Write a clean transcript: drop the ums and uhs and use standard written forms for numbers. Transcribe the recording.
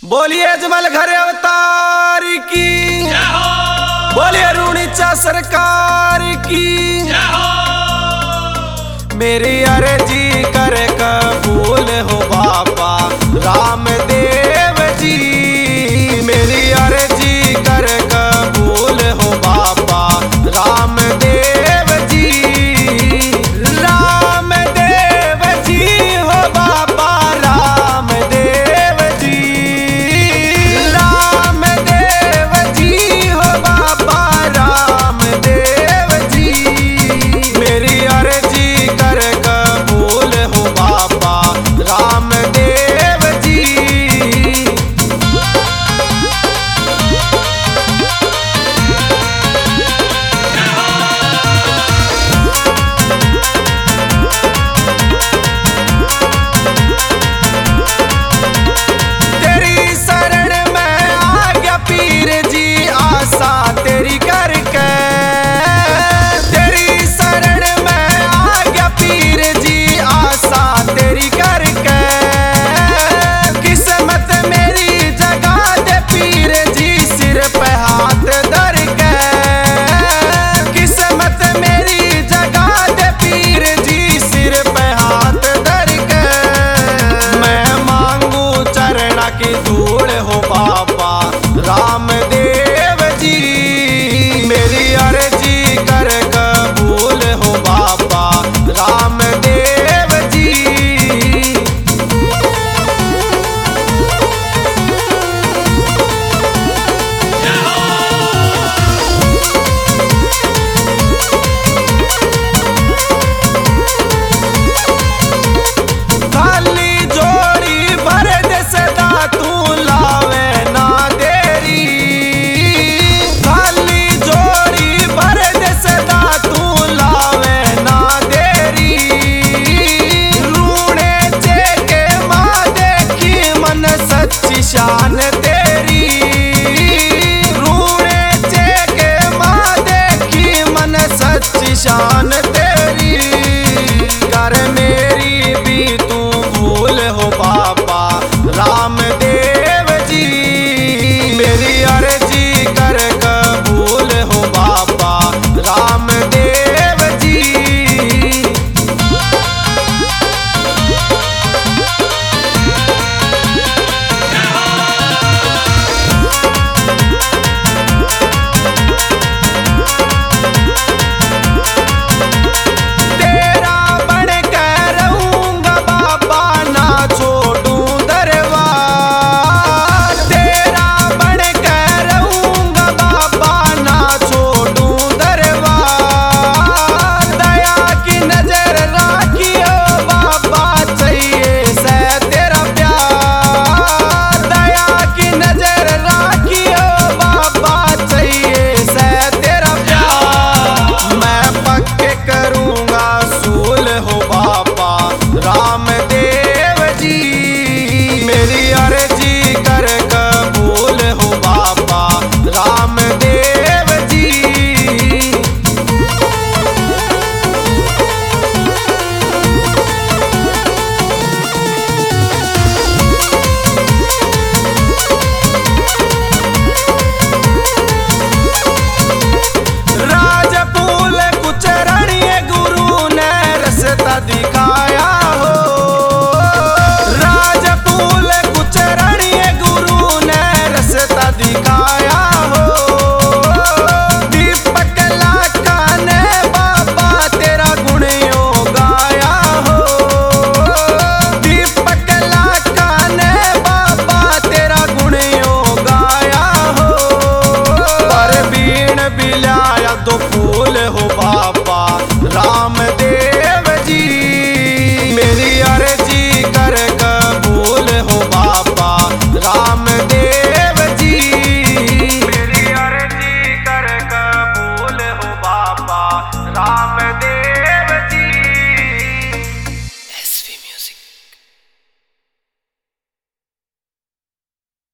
बोलिए अजमल घर अवतार की, बोलिए रूणीचा सरकार की। मेरी अर्जी कर कबूल हो बाबा रामदेव जी, मेरी अर्जी कर कबूल हो बाबा रामदेव जी। रामदेव जी हो बाबा रामदेव जी, रामदेव जी हो बाबा रामदेव जी। मेरी अर्जी कर कबूल हो बाबा रामदेव जी। तेरी शरण में आ गया पीर जी, आशा तेरी करके। तेरी शरण में आ गया पीर जी, आशा तेरी करके। किस्मत मेरी जगा दे पीर जी, सिर पे हाथ धर के। किस्मत मेरी जगा दे पीर जी, सिर पे हाथ धर के। मैं मांगू चरणा की धूल हो बाबा रामदेव जी, मेरी अर्जी कर कबूल हो बाबा रामदेव जी। खाली जोड़ी भर दे सदा तू लावे ना देरी। खाली जोड़ी भर दे सदा तू लावे ना देरी। रूणे के माँ देखी मन सच्ची शान तेरी। रूणे के माँ देखी मन सच्ची शान तेरी। कर मेरी भी तू भूल हो बाबा रामदेव जी, मेरी अर्जी कर कबूल हो बाबा रामदेव जी। तेरा बन कर रहूंगा बाबा, ना छोड़ूं दरबार। तेरा बन कर रहूंगा बाबा, ना छोड़ूं दरबार। दया की नजर राखियो बाबा, चाहिए से तेरा प्यार। दया की नजर राखियो बाबा, चाहिए से तेरा प्यार। मैं पक्के करूंगा सूल हो बाबा रामदेव जी, मेरी अर्जी